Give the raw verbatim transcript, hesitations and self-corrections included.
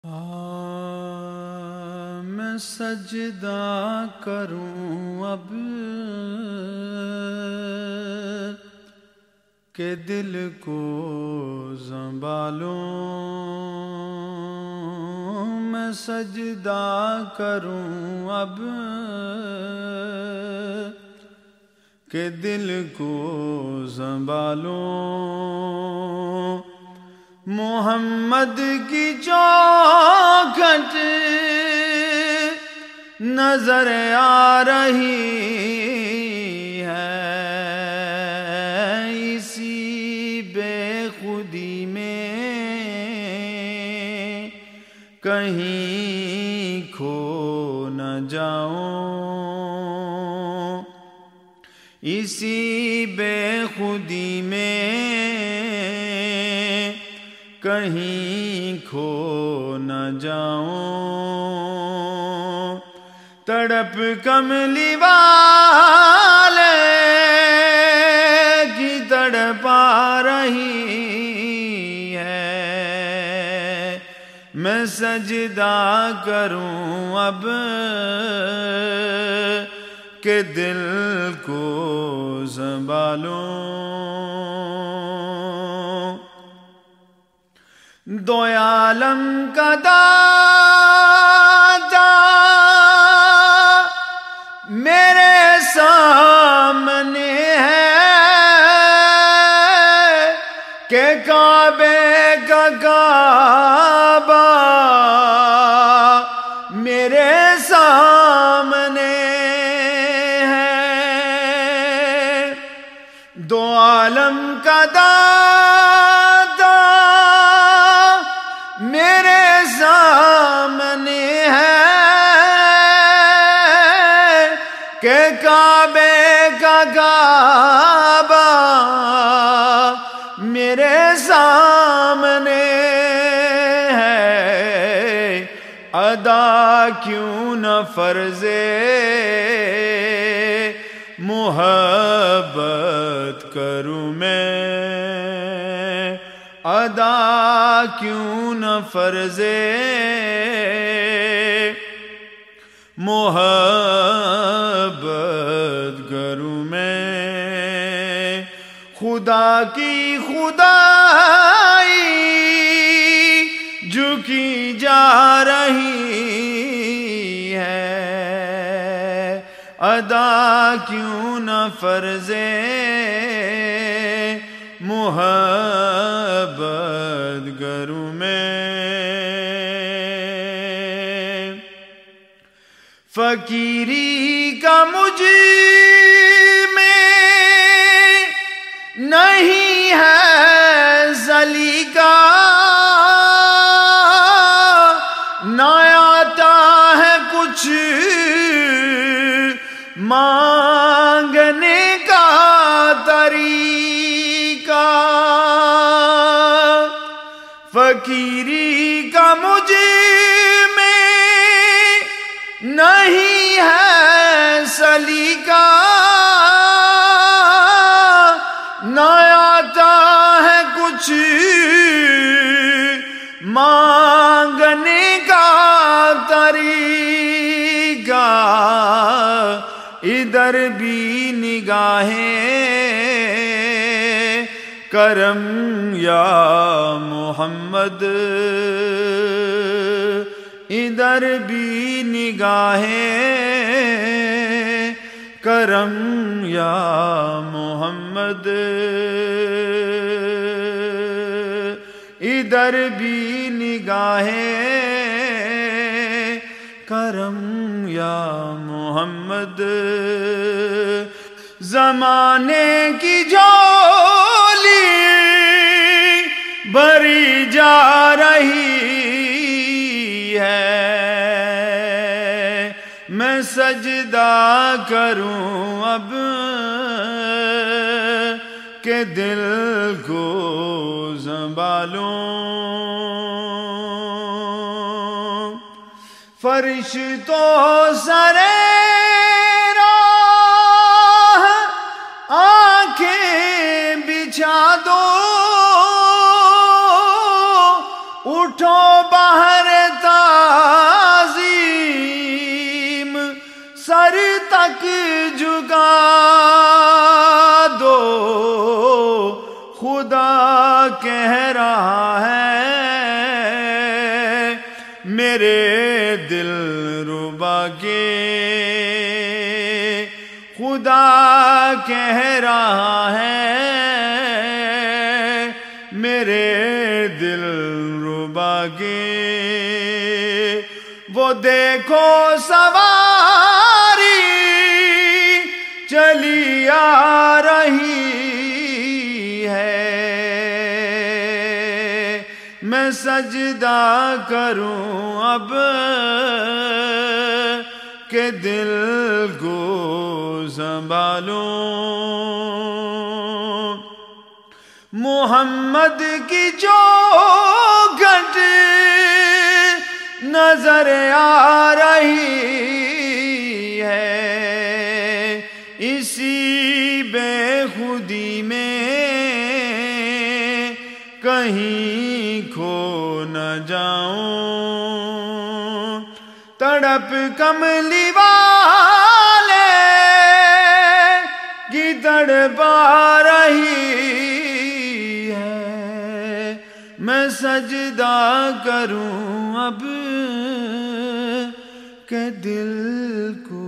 آ میں سجدہ کروں اب کہ دل کو سنبھالوں، میں سجدہ کروں اب کہ دل کو سنبھالوں، محمد کی چوکھٹ نظر آ رہی ہے، اسی بے خودی میں کہیں کھو نہ جاؤں، اسی بے خودی میں کہیں کھو نہ جاؤں، تڑپ کملی والے کی تڑپا رہی ہے، میں سجدہ کروں اب کہ دل کو سنبھالوں، دو عالم کا داتا میرے سامنے ہے کہ کعبے کا کعبہ میرے سامنے ہے، دو عالم کا داتا میرے سامنے ہے کہ کعبے کا کعبہ میرے سامنے ہے، ادا کیوں نہ فرض محبت کروں میں، ادا کیوں نہ فرض محبت کروں میں، خدا کی خدائی جھکی جا رہی ہے، ادا کیوں نہ فرض محبت کروں میں، فقیری کا مجھ میں نہیں ہے سلیقہ، نہ آتا ہے کچھ مانگنے کا طریقہ، فقیری کا مجھ میں نہیں ہے سلیقہ، نہ آتا ہے کچھ مانگنے کا طریقہ، ادھر بھی نگاہیں کرم یا محمد، ادھر بھی نگاہیں کرم یا محمد، ادھر بھی نگاہیں کرم یا محمد، زمانے کی جھولی بھری جا رہی ہے، میں سجدہ کروں اب کہ دل کو سنبھالوں، فرشتوں سرے راہ آنکھیں بچھا دو، اٹھو باہر میرے دل ربا کے خدا کہہ رہا ہے، میرے دل ربا کے وہ دیکھو سواری چلی آ رہی ہے، میں سجدہ کروں اب کہ دل کو سنبھالوں، محمد کی جو گھٹ نظر آ رہی ہے، اسی بے خودی میں کہیں کھو نہ جاؤں، تڑپ کملی والے کی تڑپا رہی ہے، میں سجدہ کروں اب کہ دل کو